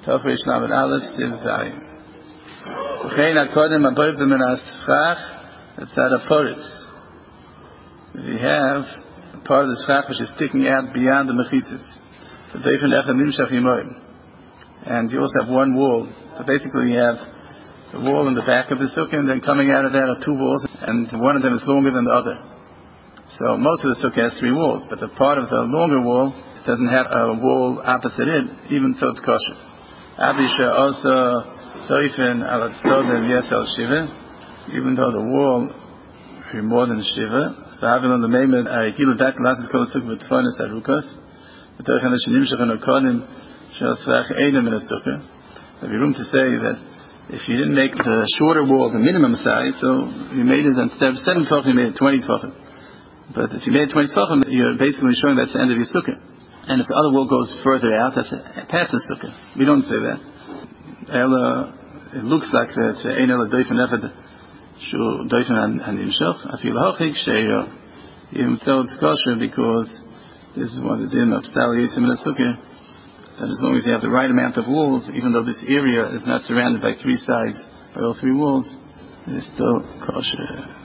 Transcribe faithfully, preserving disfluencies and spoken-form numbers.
Tov Reish Lamed Aleph Tiv Zayin. V'chein hakodem aboivim min ha-schach asad ha-poris. We have part of the schach which is sticking out beyond the mechitzas. And you also have one wall. So basically you have the wall in the back of the sukkah, and then coming out of that are two walls, and one of them is longer than the other. So most of the sukkah has three walls, but the part of the longer wall doesn't have a wall opposite it, even so it's kosher. Abisha also toifen al tzodem yesel shiva, even though the wall is more than shiva. V'havil on the meimed gilu dak lasis kol sukkah v'tfonis arukos. V'toichen hashinim shechan okonim she'osrach einem in a sukkah. There'd be room to say that if you didn't make the shorter wall the minimum size, so you made it instead of seven tefachim, you made it twenty tefachim. But if you made it twenty tefachim, you're basically showing that's the end of your sukkah. And if the other wall goes further out, that's past the sukkah. We don't say that. Ela, it looks like that ein ela doifen efed shu doifen an nimshach afil hachik sheyo. Even so, it's kosher because this is one of the din of stal yisim in a sukkah. That as long as you have the right amount of walls, even though this area is not surrounded by three sides, by all three walls, it is still kosher.